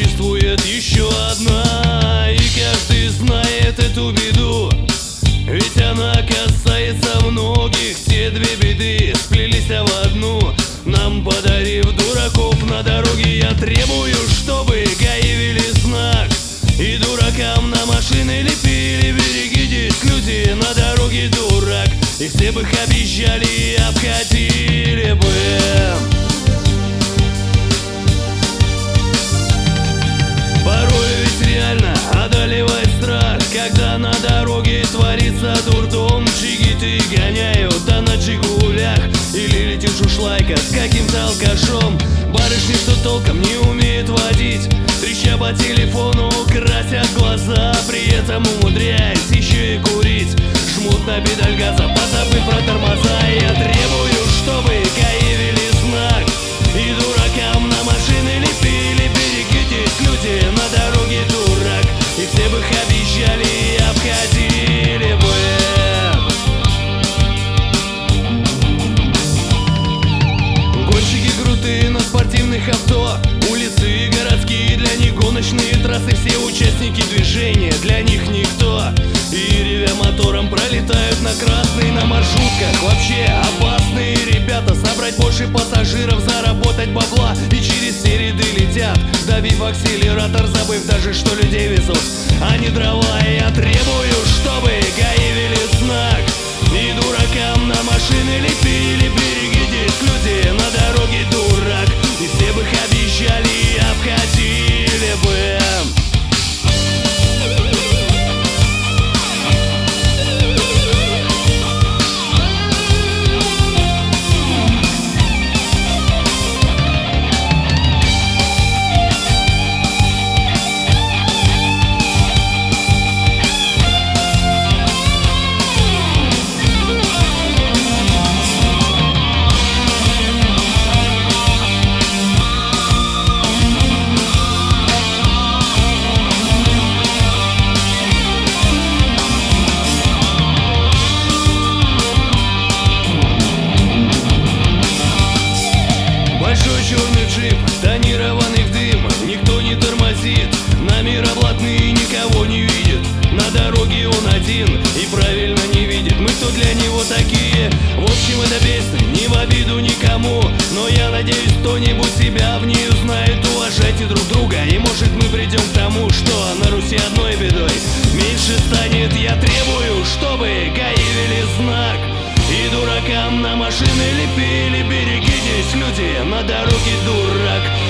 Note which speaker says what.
Speaker 1: существует еще одна, и каждый знает эту беду, ведь она касается многих. Те две беды сплелись в одну, нам подарив дураков на дороге. Я требую, чтобы ГАИ ввели знак и дуракам на машины лепили: берегитесь, люди, на дороге дурак. И все бы их объезжали и обходили бы. Порой ведь реально одолевает страх, когда на дороге творится дурдом. Джигиты гоняют, да на джигулях, или летишь ушлайка с каким-то алкашом. Барышни, что толком не умеют водить, треща по телефону, красят глаза, при этом умудряясь еще и курить. Жмут на педаль газа, позабыв про тормоза. Я требую, чтобы ГАИ ввели знак и дуракам на машины лепили: берегитесь, люди, на дороге дурак. И все бы их объезжали и обходили бы. Гонщики крутые на спортивных авто, улицы городские для них гоночные трассы. Все участники движения, для них никто. И ревя мотором пролетают на красный на маршрутках. Вообще опасные ребята, собрать больше пассажиров, заработать бабла, и через все ряды летят, давив акселератор, забыв даже, что людей везут, а не дрова. И я требую, чтобы ГАИ ввели знак и дуракам на машины лепили: берегитесь, люди, на дороге дурак. И все бы их объезжали и обходили бы. Черный джип, тонированный в дым, никто не тормозит, на мира блатные никого не видит. На дороге он один и правильно не видит, мы кто для него такие. В общем, это песня не в обиду никому, но я надеюсь, кто-нибудь себя в ней узнает. Уважайте друг друга, и может мы придем к тому, что на Руси одной бедой меньше станет. Я требую, чтобы ГАИ ввели знак и дуракам на машины лепили: берегитесь, люди, на дороге дурак.